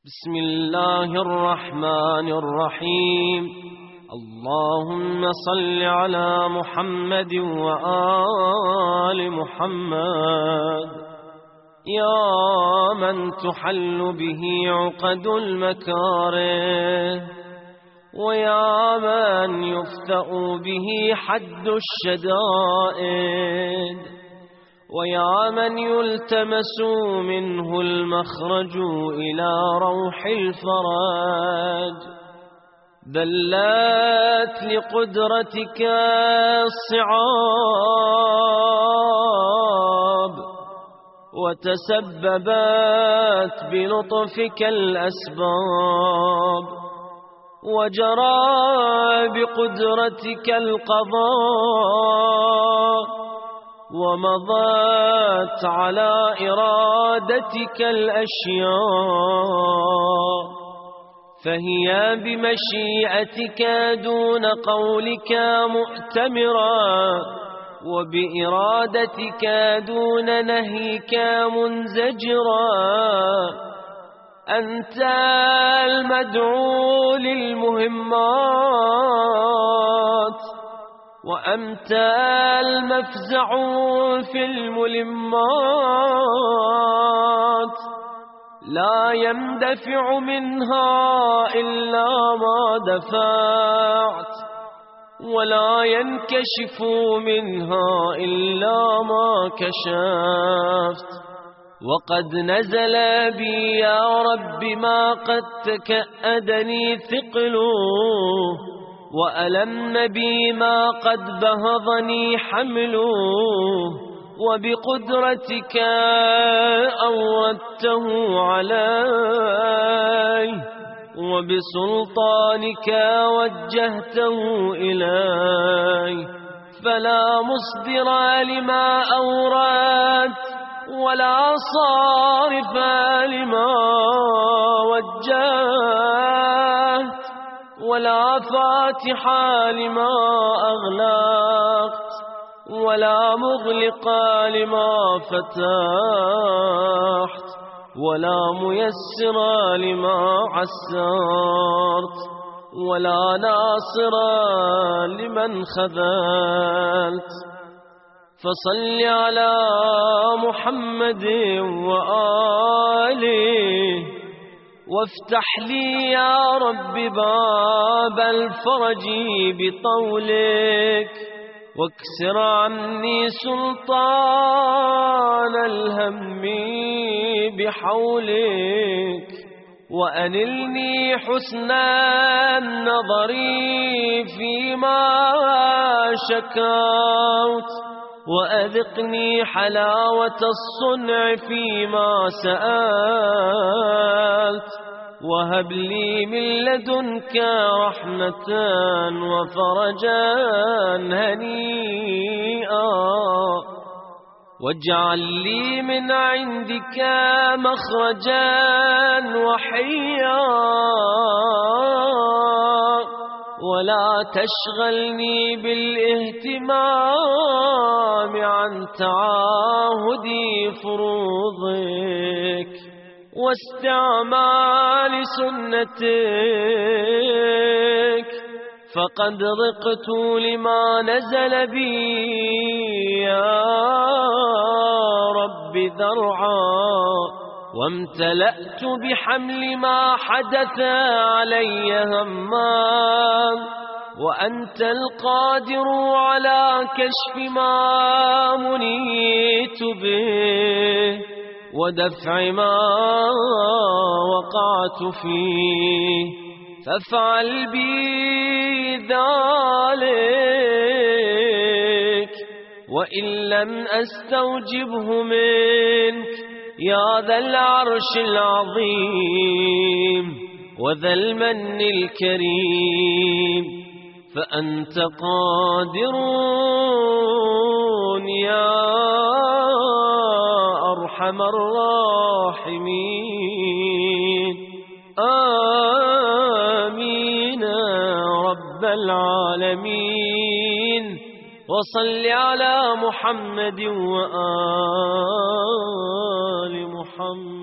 بسم الله الرحمن الرحيم. اللهم صل على محمد وآل محمد. يا من تحل به عقد المكاره، ويا من يفتأ به حد الشدائد، ويا من يلتمس منه المخرج إلى روح الفرج، دلت لقدرتك الصعاب، وتسببت بلطفك الأسباب، وجرى بقدرتك القضاء، ومضت على إرادتك الأشياء، فهي بمشيئتك دون قولك مؤتمرا، وبإرادتك دون نهيك منزجرا. أنت المدعو للمهمات، وأنت المفزع في الملمات، لا يندفع منها إلا ما دفعت، ولا ينكشف منها إلا ما كشفت. وقد نزل بي يا رب ما قد تكأدني ثقله، وألم بي ما قد بهضني حمله، وبقدرتك أوردته علي، وبسلطانك وجهته إلي، فلا مصدر لما أوردت، ولا صارف لما وجهت، ولا فاتح لما أغلقت، ولا مغلق لما فتحت، ولا ميسر لما عسرت، ولا ناصر لمن خذلت. فصل على محمد وآله، وافتح لي يا رب باب الفرج بطولك، واكسر عني سلطان الهم بحولك، وأنلني حسن النظر فيما شكوت، وأذقني حلاوة الصنع فيما سألت، وهب لي من لدنك رحمة وفرجا هنيئا، واجعل لي من عندك مخرجا وحيا، ولا تشغلني بالاهتمام عن تعاهد فروضك واستعمال سنتك، فقد ضقت لما نزل بي يا رب ذرعا، وامتلأت بحمل ما حدث علي هما، وأنت القادر على كشف ما منيت به، ودفع ما وقعت فيه، فافعل بي ذلك، وإن لم أستوجبه منك يا ذا العرش العظيم وذا المن الكريم، فأنت قادر يا أرحم الراحمين. آمين رب العالمين. وصل على محمد وآل محمد.